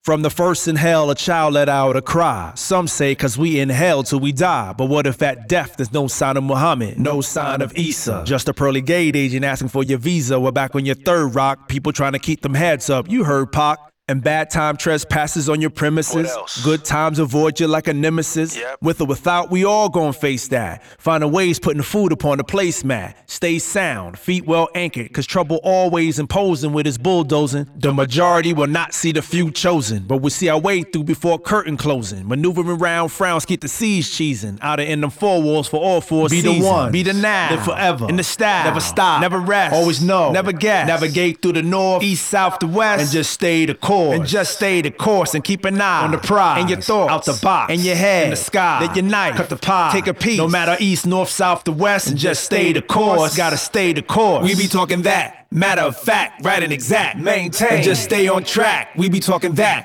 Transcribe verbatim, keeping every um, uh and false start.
From the first in hell, a child let out a cry. Some say cause we in hell till we die. But what if at death there's no sign of Muhammad, no sign of Isa? Just a pearly gate agent asking for your visa. We're back on your third rock, people trying to keep them heads up. You heard Pac. And bad time trespasses on your premises. Good times avoid you like a nemesis. Yep. With or without, we all gon' face that. Finding ways putting food upon the placemat. Stay sound, feet well anchored, cause trouble always imposing with his bulldozing. The majority will not see the few chosen, but we see our way through before curtain closing. Maneuvering round frowns keep the seas cheesing. Out of in them four walls for all four be seasons. The one, be the now, live forever, in the style, never stop, never rest, always know, never guess. Navigate through the north, east, south, the west, and just stay the course. And just stay the course and keep an eye on the prize, and your thoughts, out the box, and your head, in the sky, that your knife, cut the pie, take a piece, no matter east, north, south, the west, and just stay the course. Gotta stay the course. We be talking that, matter of fact, right and exact, maintain, and just stay on track. We be talking that,